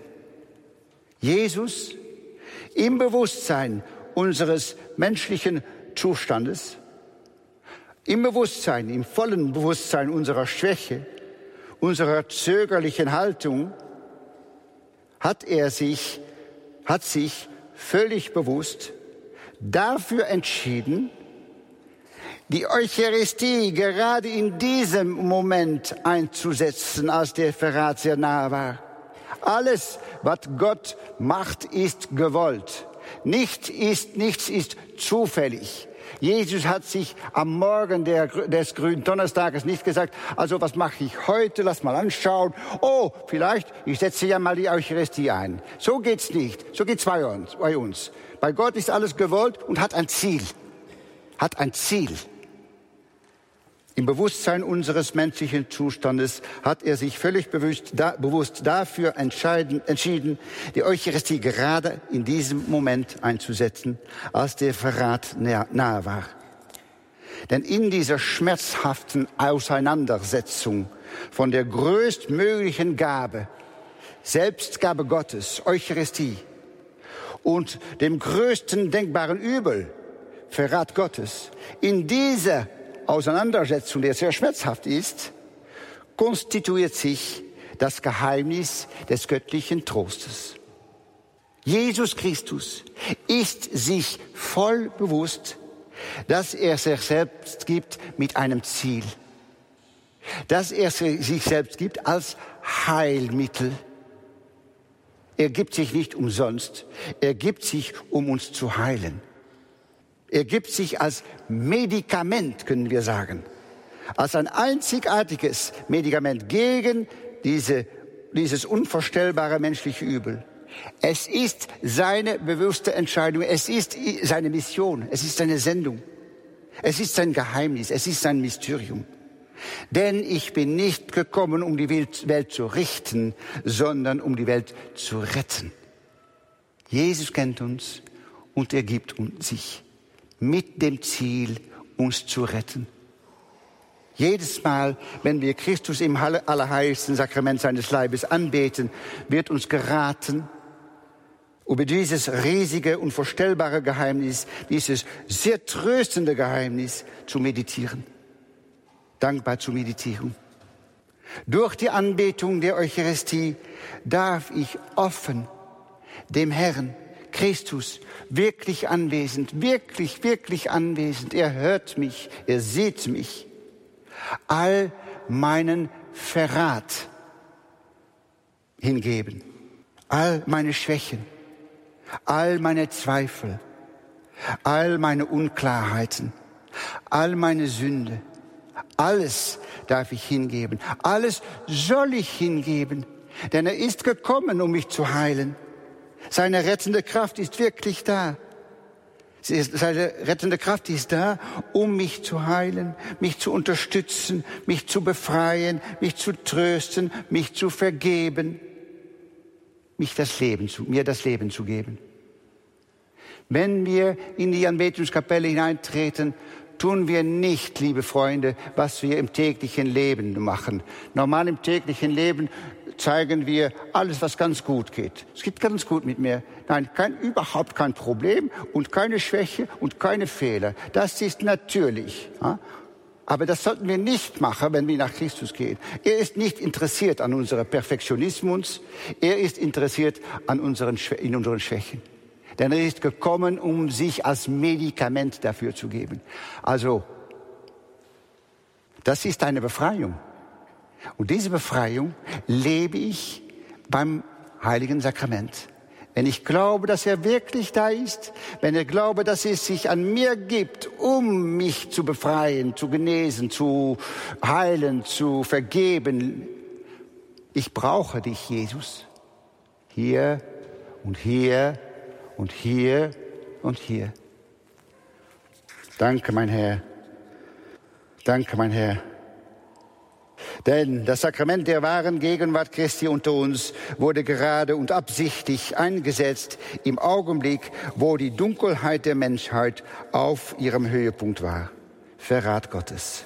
Jesus, im Bewusstsein unseres menschlichen Zustandes, im Bewusstsein, im vollen Bewusstsein unserer Schwäche, unserer zögerlichen Haltung, hat sich völlig bewusst dafür entschieden, die Eucharistie gerade in diesem Moment einzusetzen, als der Verrat sehr nahe war. Alles, was Gott macht, ist gewollt. Nichts ist zufällig. Jesus hat sich am Morgen des grünen Donnerstages nicht gesagt, also was mache ich heute, lass mal anschauen. Oh, vielleicht, ich setze ja mal die Eucharistie ein. So geht's nicht, so geht's bei uns. Bei Gott ist alles gewollt und hat ein Ziel. Hat ein Ziel. Im Bewusstsein unseres menschlichen Zustandes hat er sich völlig bewusst dafür entschieden, die Eucharistie gerade in diesem Moment einzusetzen, als der Verrat nahe war. Denn in dieser schmerzhaften Auseinandersetzung von der größtmöglichen Gabe, Selbstgabe Gottes, Eucharistie, und dem größten denkbaren Übel, Verrat Gottes, in dieser Auseinandersetzung, die sehr schmerzhaft ist, konstituiert sich das Geheimnis des göttlichen Trostes. Jesus Christus ist sich voll bewusst, dass er sich selbst gibt mit einem Ziel, dass er sich selbst gibt als Heilmittel. Er gibt sich nicht umsonst, er gibt sich, um uns zu heilen. Er gibt sich als Medikament, können wir sagen, als ein einzigartiges Medikament gegen dieses unvorstellbare menschliche Übel. Es ist seine bewusste Entscheidung, es ist seine Mission, es ist seine Sendung, es ist sein Geheimnis, es ist sein Mysterium. Denn ich bin nicht gekommen, um die Welt zu richten, sondern um die Welt zu retten. Jesus kennt uns und er gibt uns sich mit dem Ziel, uns zu retten. Jedes Mal, wenn wir Christus im allerheiligsten Sakrament seines Leibes anbeten, wird uns geraten, über dieses riesige, unvorstellbare Geheimnis, dieses sehr tröstende Geheimnis zu meditieren, dankbar zu meditieren. Durch die Anbetung der Eucharistie darf ich offen dem Herrn Christus wirklich anwesend, wirklich anwesend. Er hört mich, er sieht mich. All meinen Verrat hingeben, all meine Schwächen, all meine Zweifel, all meine Unklarheiten, all meine Sünde, alles darf ich hingeben, alles soll ich hingeben, denn er ist gekommen, um mich zu heilen. Seine rettende Kraft ist wirklich da. Seine rettende Kraft ist da, um mich zu heilen, mich zu unterstützen, mich zu befreien, mich zu trösten, mich zu vergeben, mir das Leben zu geben. Wenn wir in die Anbetungskapelle hineintreten, tun wir nicht, liebe Freunde, was wir im täglichen Leben machen. Normal im täglichen Leben zeigen wir alles, was ganz gut geht. Es geht ganz gut mit mir. Nein, überhaupt kein Problem und keine Schwäche und keine Fehler. Das ist natürlich. Ja? Aber das sollten wir nicht machen, wenn wir nach Christus gehen. Er ist nicht interessiert an unserem Perfektionismus. Er ist interessiert in unseren Schwächen. Denn er ist gekommen, um sich als Medikament dafür zu geben. Also, das ist eine Befreiung. Und diese Befreiung lebe ich beim Heiligen Sakrament. Wenn ich glaube, dass er wirklich da ist, wenn ich glaube, dass es sich an mir gibt, um mich zu befreien, zu genesen, zu heilen, zu vergeben. Ich brauche dich, Jesus. Hier und hier und hier und hier. Danke, mein Herr. Danke, mein Herr. Denn das Sakrament der wahren Gegenwart Christi unter uns wurde gerade und absichtlich eingesetzt im Augenblick, wo die Dunkelheit der Menschheit auf ihrem Höhepunkt war. Verrat Gottes.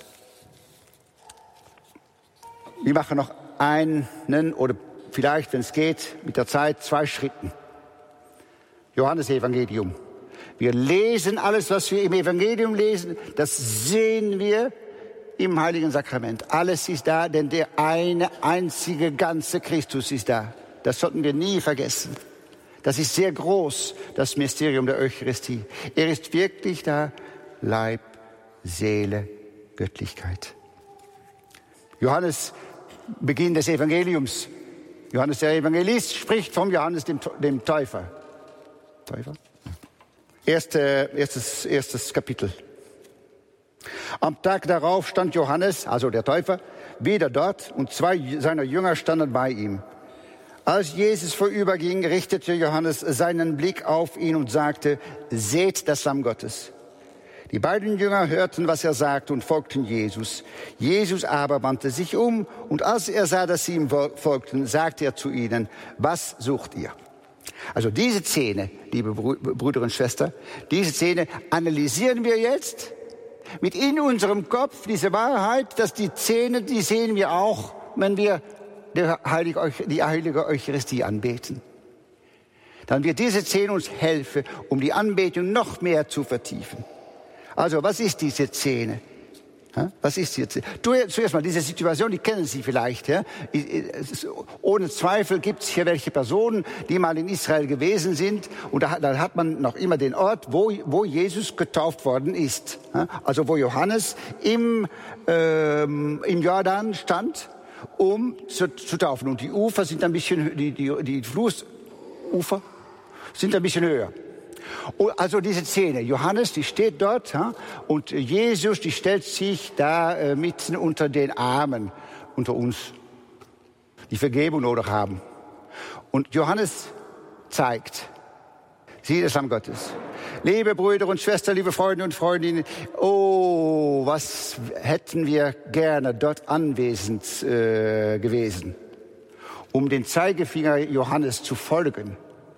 Wir machen noch einen oder vielleicht, wenn es geht, mit der Zeit 2 Schritten. Johannesevangelium. Wir lesen alles, was wir im Evangelium lesen, das sehen wir im Heiligen Sakrament. Alles ist da, denn der eine einzige ganze Christus ist da. Das sollten wir nie vergessen. Das ist sehr groß, das Mysterium der Eucharistie. Er ist wirklich da, Leib, Seele, Göttlichkeit. Johannes, Beginn des Evangeliums. Johannes der Evangelist spricht vom Johannes dem Täufer. Erstes Kapitel. Am Tag darauf stand Johannes, also der Täufer, wieder dort und 2 seiner Jünger standen bei ihm. Als Jesus vorüberging, richtete Johannes seinen Blick auf ihn und sagte, seht das Lamm Gottes. Die beiden Jünger hörten, was er sagte und folgten Jesus. Jesus aber wandte sich um und als er sah, dass sie ihm folgten, sagte er zu ihnen, was sucht ihr? Also diese Szene, liebe Brüder und Schwestern, diese Szene analysieren wir jetzt mit in unserem Kopf, diese Wahrheit, dass die Szene, die sehen wir auch, wenn wir die heilige Eucharistie anbeten. Dann wird diese Szene uns helfen, um die Anbetung noch mehr zu vertiefen. Also, was ist diese Szene? Was ist jetzt? Zuerst mal, diese Situation, die kennen Sie vielleicht. Ja? Ohne Zweifel gibt es hier welche Personen, die mal in Israel gewesen sind. Und da hat man noch immer den Ort, wo Jesus getauft worden ist. Also wo Johannes im Jordan stand, um zu taufen. Und die Ufer sind ein bisschen, die Flussufer sind ein bisschen höher. Also diese Szene, Johannes, die steht dort, und Jesus, die stellt sich da mitten unter den Armen, unter uns, die Vergebung nötig haben. Und Johannes zeigt, sie das Lamm Gottes. Liebe Brüder und Schwestern, liebe Freunde und Freundinnen, oh, was hätten wir gerne dort anwesend gewesen, um den Zeigefinger Johannes zu folgen.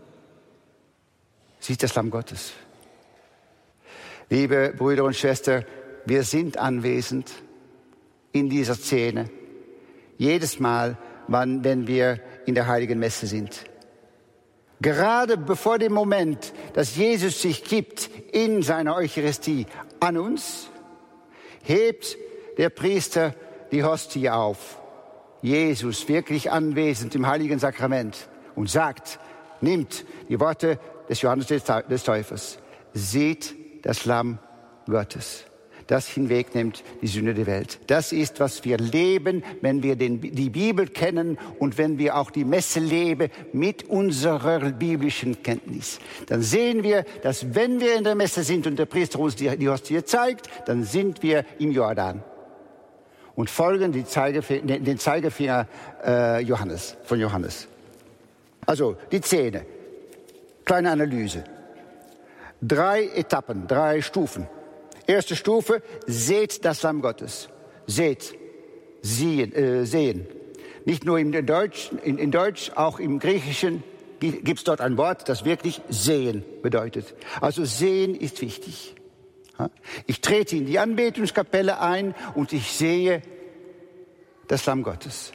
Sie ist das Lamm Gottes. Liebe Brüder und Schwestern, wir sind anwesend in dieser Szene. Jedes Mal, wenn wir in der Heiligen Messe sind. Gerade bevor dem Moment, dass Jesus sich gibt in seiner Eucharistie an uns, hebt der Priester die Hostie auf. Jesus, wirklich anwesend im Heiligen Sakrament, und sagt, nimmt die Worte des Johannes des Täufers. Seht das Lamm Gottes, das hinwegnimmt die Sünde der Welt. Das ist, was wir leben, wenn wir die Bibel kennen und wenn wir auch die Messe leben mit unserer biblischen Kenntnis. Dann sehen wir, dass wenn wir in der Messe sind und der Priester uns die Hostie zeigt, dann sind wir im Jordan und folgen den Zeigefinger von Johannes. Also die Szene. Kleine Analyse. 3 Etappen, 3 Stufen. Erste Stufe, seht das Lamm Gottes. Seht, sehen. Nicht nur in Deutsch, auch im Griechischen gibt es dort ein Wort, das wirklich sehen bedeutet. Also sehen ist wichtig. Ich trete in die Anbetungskapelle ein und ich sehe das Lamm Gottes.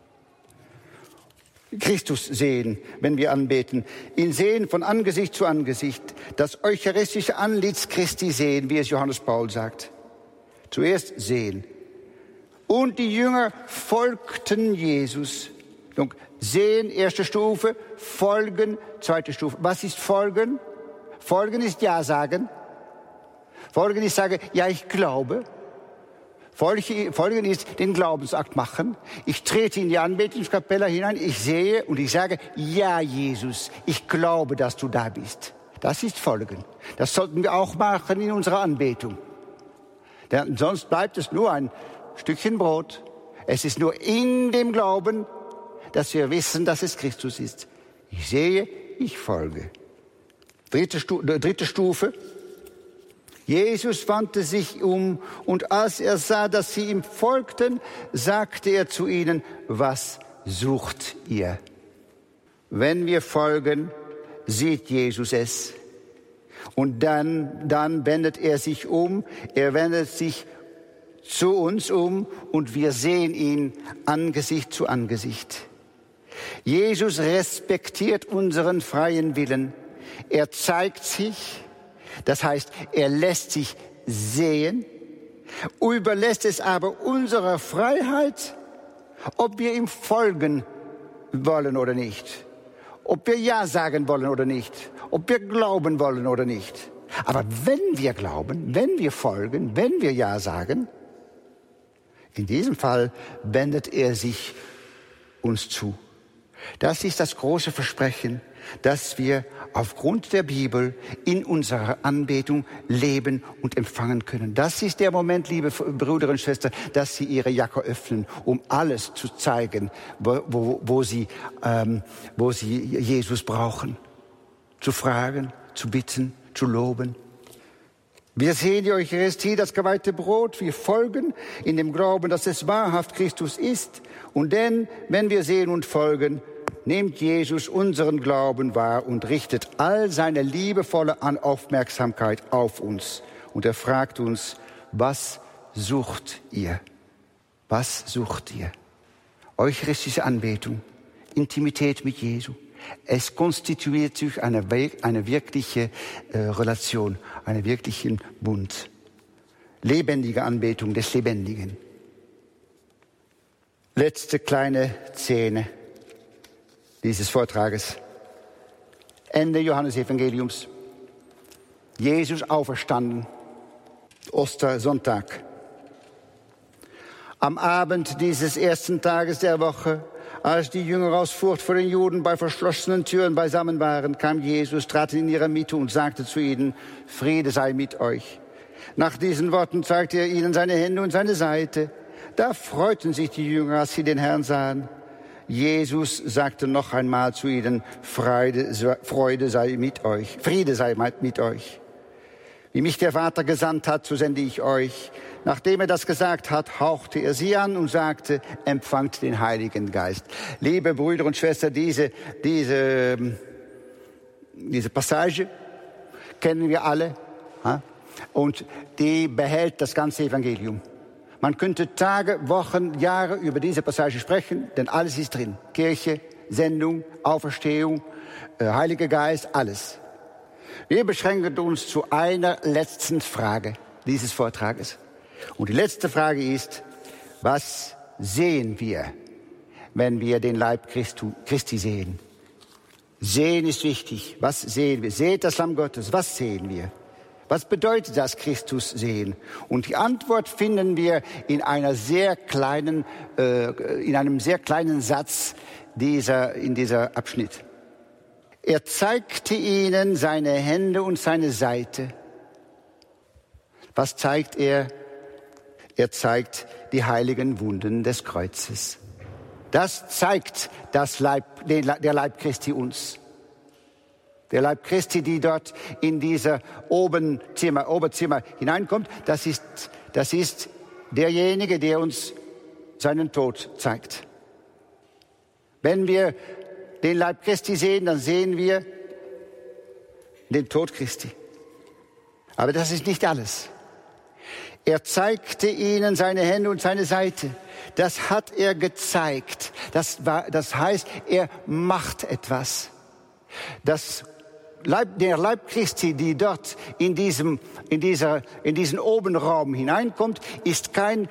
Christus sehen, wenn wir anbeten. Ihn sehen von Angesicht zu Angesicht. Das eucharistische Antlitz Christi sehen, wie es Johannes Paul sagt. Zuerst sehen. Und die Jünger folgten Jesus. Sehen, erste Stufe. Folgen, zweite Stufe. Was ist folgen? Folgen ist Ja sagen. Folgen ist sagen, ja, ich glaube. Folgen ist den Glaubensakt machen. Ich trete in die Anbetungskapelle hinein, ich sehe und ich sage, ja Jesus, ich glaube, dass du da bist. Das ist Folgen. Das sollten wir auch machen in unserer Anbetung. Denn sonst bleibt es nur ein Stückchen Brot. Es ist nur in dem Glauben, dass wir wissen, dass es Christus ist. Ich sehe, ich folge. Dritte Stufe. Jesus wandte sich um und als er sah, dass sie ihm folgten, sagte er zu ihnen, was sucht ihr? Wenn wir folgen, sieht Jesus es. Und dann wendet er sich um, er wendet sich zu uns um und wir sehen ihn Angesicht zu Angesicht. Jesus respektiert unseren freien Willen. Er zeigt sich. Das heißt, er lässt sich sehen, überlässt es aber unserer Freiheit, ob wir ihm folgen wollen oder nicht, ob wir Ja sagen wollen oder nicht, ob wir glauben wollen oder nicht. Aber wenn wir glauben, wenn wir folgen, wenn wir Ja sagen, in diesem Fall wendet er sich uns zu. Das ist das große Versprechen, dass wir aufgrund der Bibel in unserer Anbetung leben und empfangen können. Das ist der Moment, liebe Brüder und Schwestern, dass Sie Ihre Jacke öffnen, um alles zu zeigen, wo Sie Jesus brauchen. Zu fragen, zu bitten, zu loben. Wir sehen die Eucharistie, das geweihte Brot. Wir folgen in dem Glauben, dass es wahrhaft Christus ist. Und denn, wenn wir sehen und folgen, nimmt Jesus unseren Glauben wahr und richtet all seine liebevolle Aufmerksamkeit auf uns. Und er fragt uns, was sucht ihr? Was sucht ihr? Eucharistische Anbetung, Intimität mit Jesu. Es konstituiert sich eine wirkliche Relation, einen wirklichen Bund. Lebendige Anbetung des Lebendigen. Letzte kleine Szene dieses Vortrages. Ende Johannesevangeliums. Jesus auferstanden. Ostersonntag. Am Abend dieses ersten Tages der Woche, als die Jünger aus Furcht vor den Juden bei verschlossenen Türen beisammen waren, kam Jesus, trat in ihre Mitte und sagte zu ihnen, Friede sei mit euch. Nach diesen Worten zeigte er ihnen seine Hände und seine Seite. Da freuten sich die Jünger, als sie den Herrn sahen. Jesus sagte noch einmal zu ihnen, Freude sei mit euch, Friede sei mit euch. Wie mich der Vater gesandt hat, so sende ich euch. Nachdem er das gesagt hat, hauchte er sie an und sagte, empfangt den Heiligen Geist. Liebe Brüder und Schwestern, diese Passage kennen wir alle. Und die behält das ganze Evangelium. Man könnte Tage, Wochen, Jahre über diese Passage sprechen, denn alles ist drin. Kirche, Sendung, Auferstehung, Heiliger Geist, alles. Wir beschränken uns zu einer letzten Frage dieses Vortrages. Und die letzte Frage ist, was sehen wir, wenn wir den Leib Christi sehen? Sehen ist wichtig. Was sehen wir? Seht das Lamm Gottes. Was sehen wir? Was bedeutet das, Christus sehen? Und die Antwort finden wir in einem sehr kleinen Satz in dieser Abschnitt. Er zeigte ihnen seine Hände und seine Seite. Was zeigt er? Er zeigt die heiligen Wunden des Kreuzes. Das zeigt der Leib Christi uns. Der Leib Christi, die dort in dieser Oberzimmer hineinkommt, das ist derjenige, der uns seinen Tod zeigt. Wenn wir den Leib Christi sehen, dann sehen wir den Tod Christi. Aber das ist nicht alles. Er zeigte ihnen seine Hände und seine Seite. Das hat er gezeigt. Das heißt, er macht etwas. Der Leib Christi, die dort in diesen Obenraum hineinkommt, ist kein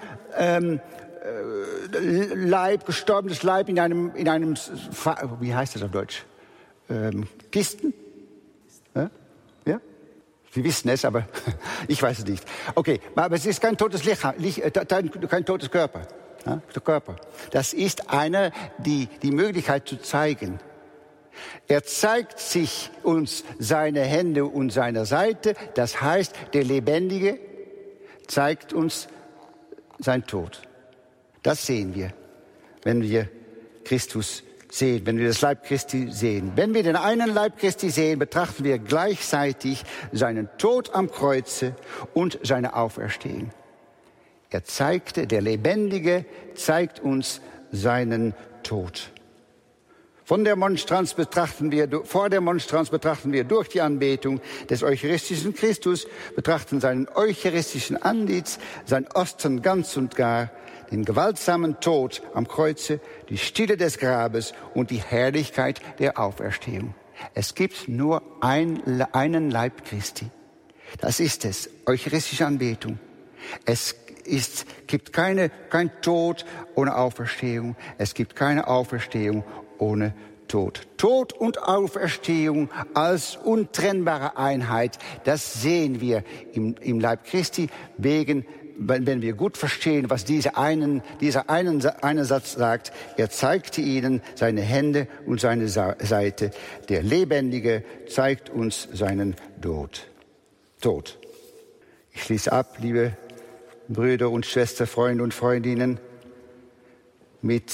gestorbenes Leib in einem, wie heißt das auf Deutsch? Kisten? Ja? Sie wissen es, aber ich weiß es nicht. Okay, aber es ist kein totes kein totes Körper. Ja? Der Körper. Das ist die Möglichkeit zu zeigen. Er zeigt sich uns seine Hände und seine Seite. Das heißt, der Lebendige zeigt uns sein Tod. Das sehen wir, wenn wir Christus sehen, wenn wir das Leib Christi sehen. Wenn wir den einen Leib Christi sehen, betrachten wir gleichzeitig seinen Tod am Kreuze und seine Auferstehung. Der Lebendige zeigt uns seinen Tod. Vor der Monstranz betrachten wir durch die Anbetung des eucharistischen Christus, betrachten seinen eucharistischen Antlitz, sein Ostern ganz und gar, den gewaltsamen Tod am Kreuze, die Stille des Grabes und die Herrlichkeit der Auferstehung. Es gibt nur einen Leib Christi. Das ist es, eucharistische Anbetung. Es gibt kein Tod ohne Auferstehung. Es gibt keine Auferstehung ohne Tod. Tod und Auferstehung als untrennbare Einheit, das sehen wir im Leib Christi wegen wenn wir gut verstehen, was dieser eine Satz sagt. Er zeigte ihnen seine Hände und seine Seite. Der Lebendige zeigt uns seinen Tod. Ich schließe ab, liebe Brüder und Schwestern, Freunde und Freundinnen, mit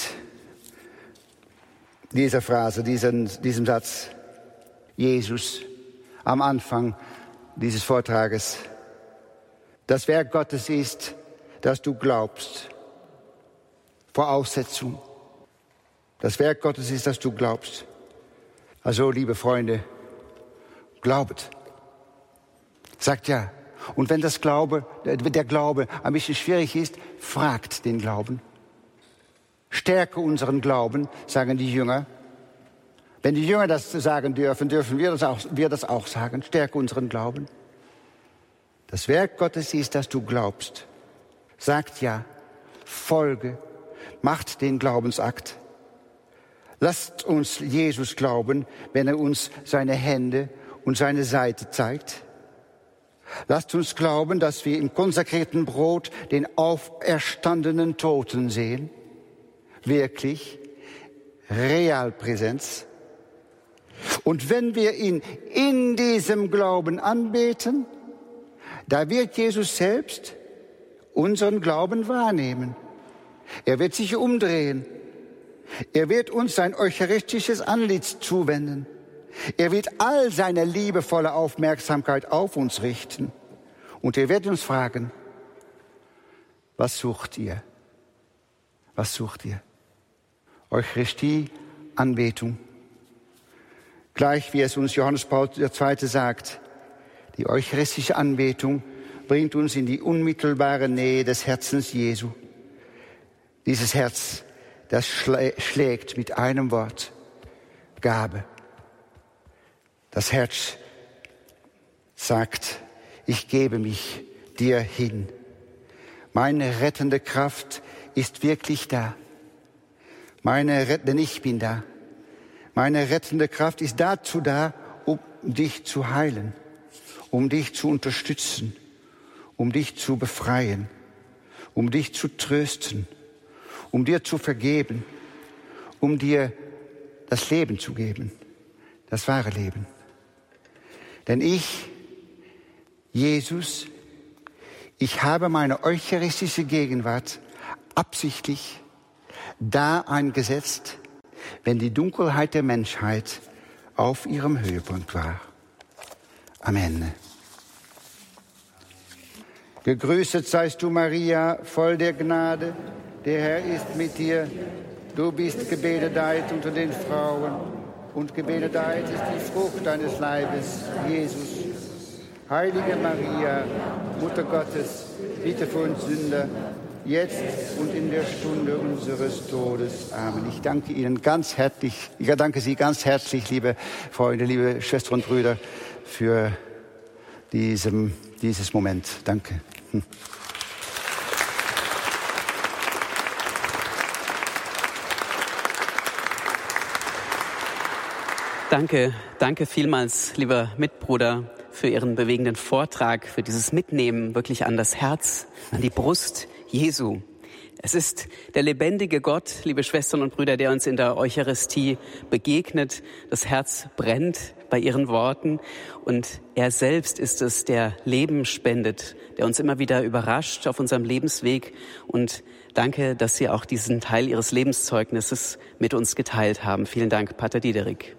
dieser Phrase, diesem Satz. Jesus am Anfang dieses Vortrages. Das Werk Gottes ist, dass du glaubst. Voraussetzung. Das Werk Gottes ist, dass du glaubst. Also, liebe Freunde, glaubet. Sagt ja. Und wenn der Glaube ein bisschen schwierig ist, fragt den Glauben. Stärke unseren Glauben, sagen die Jünger. Wenn die Jünger das sagen dürfen wir das auch sagen. Stärke unseren Glauben. Das Werk Gottes ist, dass du glaubst. Sagt ja, folge, macht den Glaubensakt. Lasst uns Jesus glauben, wenn er uns seine Hände und seine Seite zeigt. Lasst uns glauben, dass wir im konsekrierten Brot den auferstandenen Toten sehen. Wirklich, Realpräsenz. Und wenn wir ihn in diesem Glauben anbeten, da wird Jesus selbst unseren Glauben wahrnehmen. Er wird sich umdrehen. Er wird uns sein eucharistisches Antlitz zuwenden. Er wird all seine liebevolle Aufmerksamkeit auf uns richten. Und er wird uns fragen, was sucht ihr? Was sucht ihr? Eucharistie, Anbetung. Gleich wie es uns Johannes Paul II. Sagt, die eucharistische Anbetung bringt uns in die unmittelbare Nähe des Herzens Jesu. Dieses Herz, das schlägt mit einem Wort, Gabe. Das Herz sagt, ich gebe mich dir hin. Meine rettende Kraft ist wirklich da. Denn ich bin da. Meine rettende Kraft ist dazu da, um dich zu heilen, um dich zu unterstützen, um dich zu befreien, um dich zu trösten, um dir zu vergeben, um dir das Leben zu geben, das wahre Leben. Denn ich, Jesus, ich habe meine eucharistische Gegenwart absichtlich da eingesetzt, wenn die Dunkelheit der Menschheit auf ihrem Höhepunkt war. Amen. Gegrüßet seist du, Maria, voll der Gnade. Der Herr ist mit dir. Du bist gebenedeit unter den Frauen. Und gebenedeit ist die Frucht deines Leibes, Jesus. Heilige Maria, Mutter Gottes, bitte für uns Sünder, jetzt und in der Stunde unseres Todes. Amen. Ich danke Ihnen ganz herzlich, ich danke Sie ganz herzlich, liebe Freunde, liebe Schwestern und Brüder, für dieses Moment. Danke. Danke vielmals, lieber Mitbruder, für Ihren bewegenden Vortrag, für dieses Mitnehmen wirklich an das Herz, an die Brust Jesu. Es ist der lebendige Gott, liebe Schwestern und Brüder, der uns in der Eucharistie begegnet. Das Herz brennt bei Ihren Worten und er selbst ist es, der Leben spendet, der uns immer wieder überrascht auf unserem Lebensweg. Und danke, dass Sie auch diesen Teil Ihres Lebenszeugnisses mit uns geteilt haben. Vielen Dank, Pater Diederik.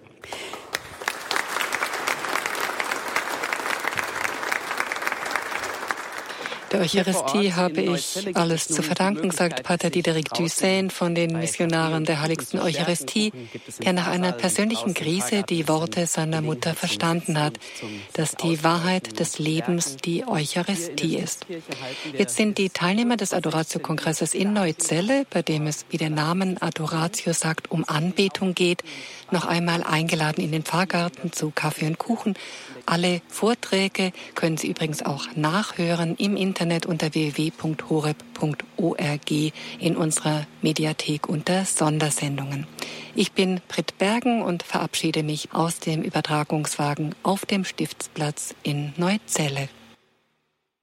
Der Eucharistie habe ich alles zu verdanken, sagt Pater Diederik Dussène von den Missionaren der Heiligsten Eucharistie, der nach einer persönlichen Krise die Worte seiner Mutter verstanden hat, dass die Wahrheit des Lebens die Eucharistie ist. Jetzt sind die Teilnehmer des Adoratio-Kongresses in Neuzelle, bei dem es, wie der Name Adoratio sagt, um Anbetung geht, noch einmal eingeladen in den Pfarrgarten zu Kaffee und Kuchen. Alle Vorträge können Sie übrigens auch nachhören im Internet unter www.horeb.org in unserer Mediathek unter Sondersendungen. Ich bin Britt Bergen und verabschiede mich aus dem Übertragungswagen auf dem Stiftsplatz in Neuzelle.